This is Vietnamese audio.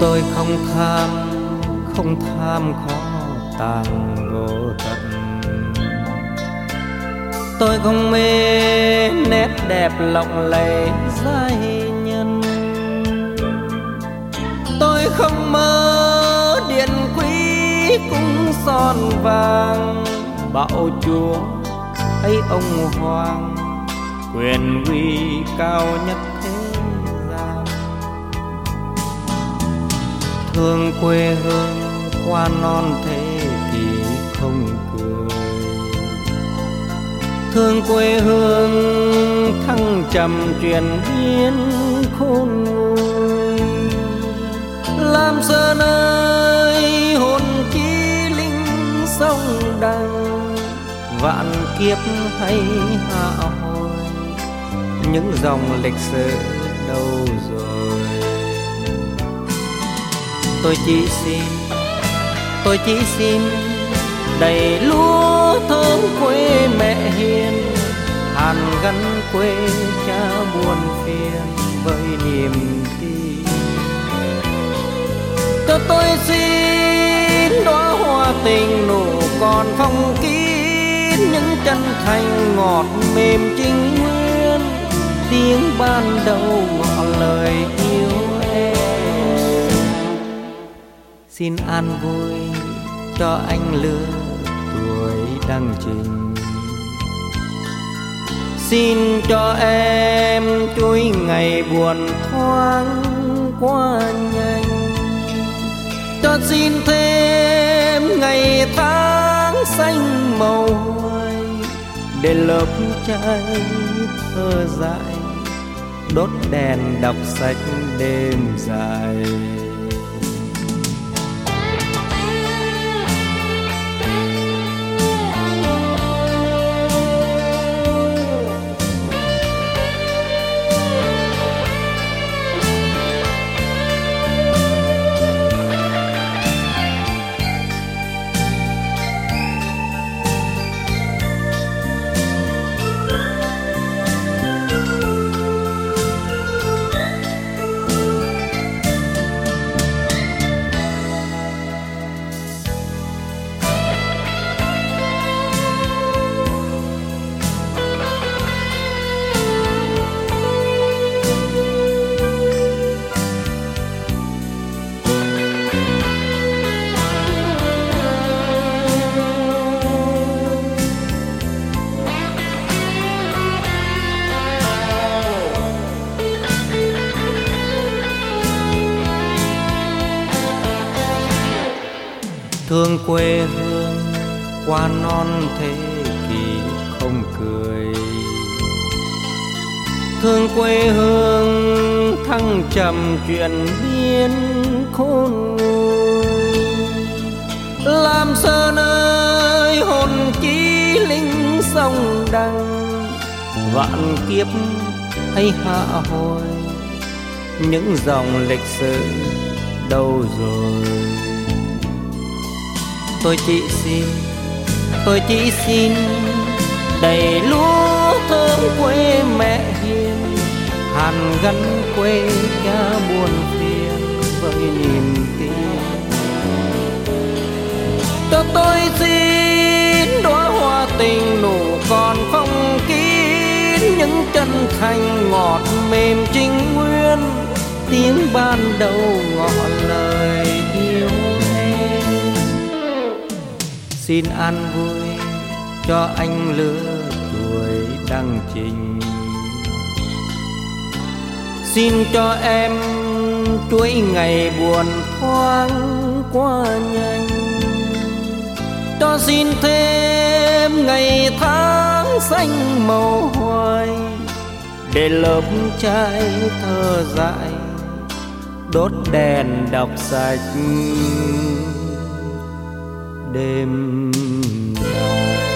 Tôi không tham khó tàn vô tận. Tôi không mê nét đẹp lộng lẫy giai nhân. Tôi không mơ điện quý cung son vàng, bạo chúa hay ông hoàng, quyền uy cao nhất thế gian. Thương quê hương qua non thế kỷ không cười. Thương quê hương thăng trầm truyền biến khôn nguôi. Lam Sơn ơi hồn chí linh sông đăng, vạn kiếp hay hạ hồi, những dòng lịch sử đâu rồi. Tôi chỉ xin đầy lúa thơm quê mẹ hiền, hàn gắn quê cha buồn phiền với niềm tin. Cho tôi xin đóa hoa tình nụ còn phong kín, những chân thành ngọt mềm trinh nguyên, tiếng ban đầu ngỏ lời yêu em. Xin an vui cho anh lứa tuổi đang trình, xin cho em chuỗi ngày buồn thoáng qua nhanh. Cho xin thêm ngày tháng xanh màu hoài, để lớp trai thơ dại đốt đèn đọc sách đêm dài. Thương quê hương qua non thế kỷ không cười. Thương quê hương thăng trầm chuyện biến khôn nguôi. Lam Sơn ơi hồn chí linh sông đăng, vạn kiếp hay hạ hồi, những dòng lịch sử đâu rồi. Tôi chỉ xin đầy lúa thơm quê mẹ hiền, hàn gắn quê cha buồn phiền với niềm tin. Cho tôi xin đóa hoa tình nụ còn phong kín, những chân thành ngọt mềm trinh nguyên, tiếng ban đầu ngỏ lời yêu em. Xin an vui cho anh lứa tuổi đang trình, xin cho em chuỗi ngày buồn thoáng qua nhanh. Cho xin thêm ngày tháng xanh màu hoài, để lớp trai thơ dại đốt đèn đọc sách đêm dài.